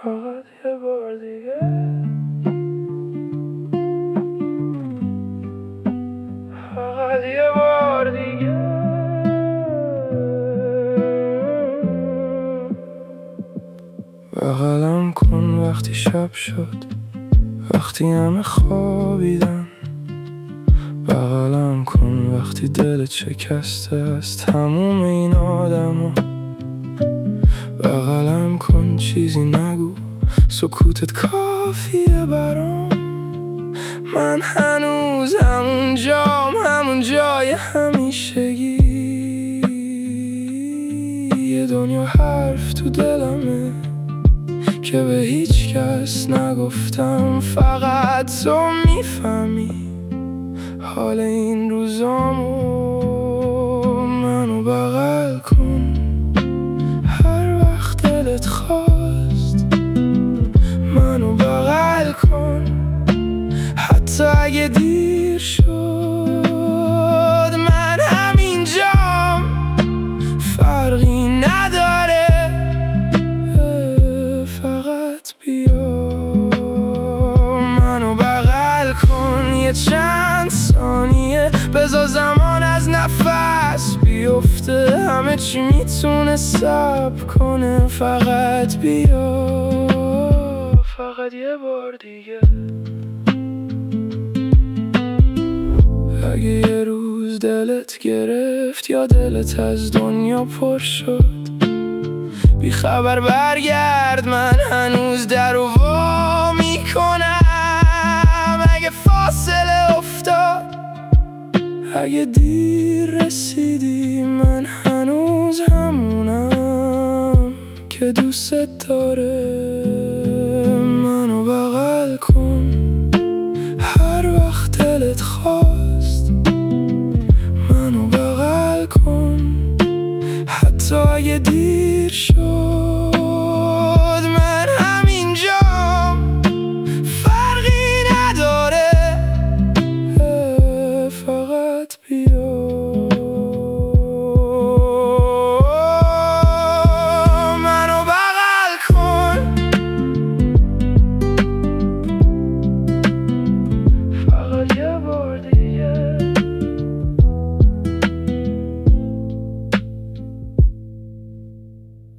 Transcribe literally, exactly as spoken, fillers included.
فقط یه بار دیگه، فقط یه بار دیگه. بغلم کن وقتی شب شد، وقتی همه خوابیدن. بغلم کن وقتی دلت شکسته از تموم این آدم ها. بغلم کن چیزی نگو، سکوتت کافیه برام. من هنوز همون جام، همون جای همیشگی. یه دنیا حرف تو دلمه که به هیچ کس نگفتم، فقط تو میفهمی حال این روزامو. منو بغل کن هر وقت دلت خواست، منو بغل کن حتی اگه دیر شد. من همینجام، فرقی نداره، فقط بیا منو بغل کن. یه چند ثانیه بذار زمان از نفس بیفته، همه چی میتونه صبر کنه. فقط بیا، فقط یه بار دیگه. اگه یه روز دلت گرفت یا دلت از دنیا پر شد، بی خبر برگرد، من هنوز در و وا میکنم. اگه فاصله افتاد، اگه دیر رسیدی، من هنوز همونم که دوست داره. منو بغل کن هر وقت دلت خواست، منو بغل کن حتی اگه دیر شد.